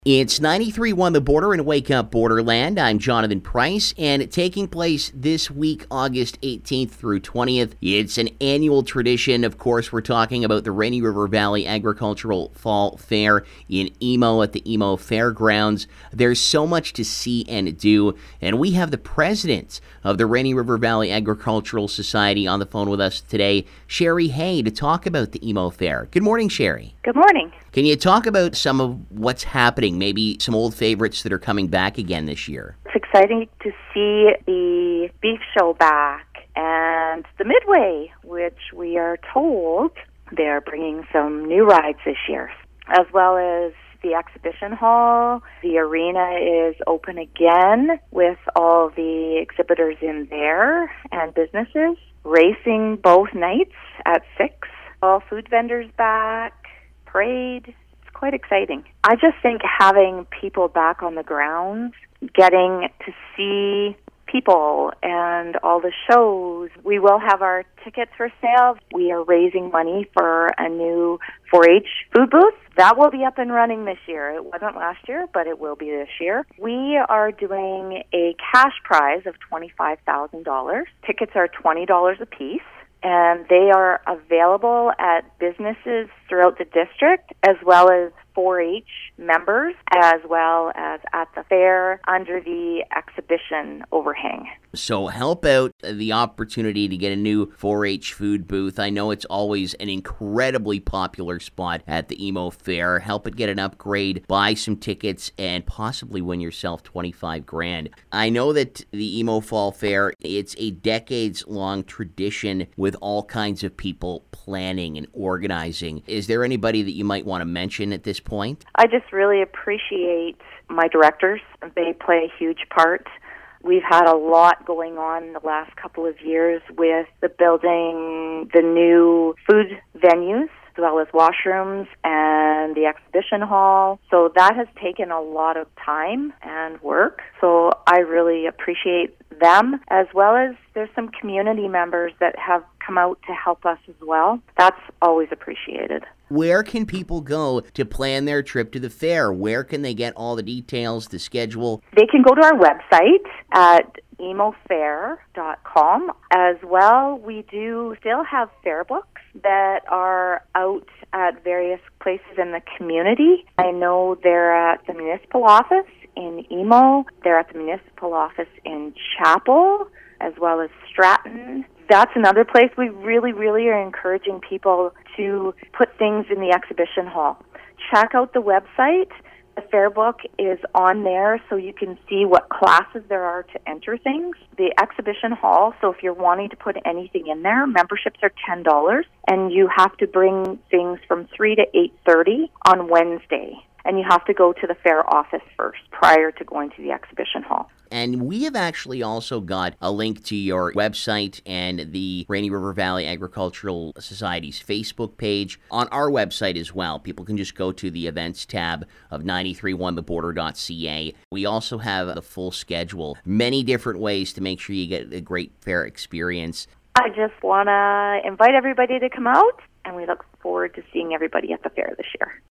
It's 93.1 The Border and Wake Up Borderland. I'm Jonathan Price, and taking place this week, August 18th through 20th. It's an annual tradition. Of course, we're talking about the Rainy River Valley Agricultural Fall Fair in Emo at the Emo Fairgrounds. There's so much to see and do, and we have the president of the Rainy River Valley Agricultural Society on the phone with us today, Sherry Hay, to talk about the Emo Fair. Good morning, Sherry. Good morning. Can you talk about some of what's happening, maybe some old favorites that are coming back again this year? It's exciting to see the beef show back and the Midway, which we are told they're bringing some new rides this year, as well as the exhibition hall. The arena is open again with all the exhibitors in there and businesses. Racing both nights at 6. All food vendors back. Parade. It's quite exciting. I just think having people back on the grounds, getting to see people and all the shows. We will have our tickets for sale. We are raising money for a new 4-H food booth. That will be up and running this year. It wasn't last year, but it will be this year. We are doing a cash prize of $25,000. Tickets are $20 a piece. And they are available at businesses throughout the district, as well as 4-H members, as well as at the fair under the exhibition overhang. So help out the opportunity to get a new 4-H food booth. I know it's always an incredibly popular spot at the Emo Fair. Help it get an upgrade, buy some tickets, and possibly win yourself $25,000. I know that the Emo Fall Fair, it's a decades-long tradition with all kinds of people planning and organizing. Is there anybody that you might want to mention at this point? I just really appreciate my directors. They play a huge part. We've had a lot going on in the last couple of years with the building, the new food venues, as well as washrooms and the exhibition hall. So that has taken a lot of time and work. So I really appreciate them, as well as there's some community members that have come out to help us as well. That's always appreciated. Where can people go to plan their trip to the fair? Where can they get all the details, the schedule? They can go to our website at emofair.com. As well, we do still have fair books that are out at various places in the community. I know they're at the municipal office in Emo. They're at the municipal office in Chapel, as well as Stratton. That's another place we really are encouraging people to put things in the exhibition hall. Check out the website. The fair book is on there so you can see what classes there are to enter things. The exhibition hall, so if you're wanting to put anything in there, memberships are $10, and you have to bring things from 3 to 8:30 on Wednesday. And you have to go to the fair office first prior to going to the exhibition hall. And we have actually also got a link to your website and the Rainy River Valley Agricultural Society's Facebook page on our website as well. People can just go to the events tab of 931theborder.ca. We also have the full schedule, many different ways to make sure you get a great fair experience. I just want to invite everybody to come out, and we look forward to seeing everybody at the fair this year.